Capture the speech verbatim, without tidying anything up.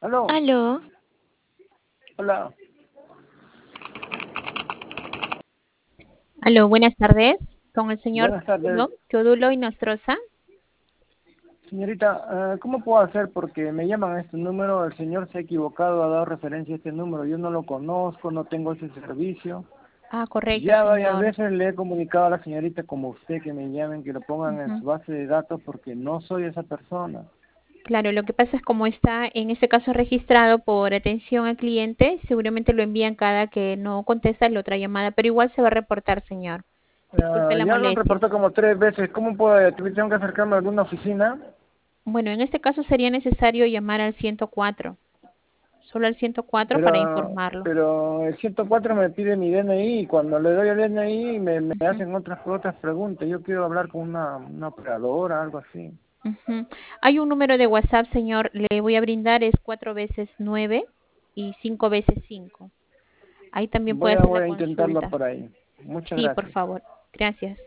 Aló, Aló, hola. aló, buenas tardes, con el señor Buenas tardes. Teodulo, Teodulo Inostroza. Señorita, eh, ¿cómo puedo hacer? Porque me llaman a este número, el señor se ha equivocado, ha dado referencia a este número. Yo no lo conozco, no tengo ese servicio. Ah, correcto, Ya varias señor. veces le he comunicado a la señorita como usted que me llamen, que lo pongan en Ujú. su base de datos porque no soy esa persona. Claro, lo que pasa es como está en este caso registrado por atención al cliente, seguramente lo envían cada que no contesta la otra llamada, pero igual se va a reportar, señor. Disculpe Ah, la ya lo han molestia. reportado como tres veces. ¿Cómo puedo? ¿Tengo que acercarme a alguna oficina? Bueno, en este caso sería necesario llamar al ciento cuatro, solo al ciento cuatro para Pero, informarlo. pero el ciento cuatro me pide mi D N I y cuando le doy el D N I me, me Ujú, hacen otras otras preguntas. Yo quiero hablar con una, una operadora, algo así. ujú. Hay un número de WhatsApp, señor, le voy a brindar, es cuatro veces nueve y cinco veces cinco. Ahí también Voy puede a, hacer voy la a intentarlo consulta. por ahí. Muchas Sí, por gracias. favor. Gracias.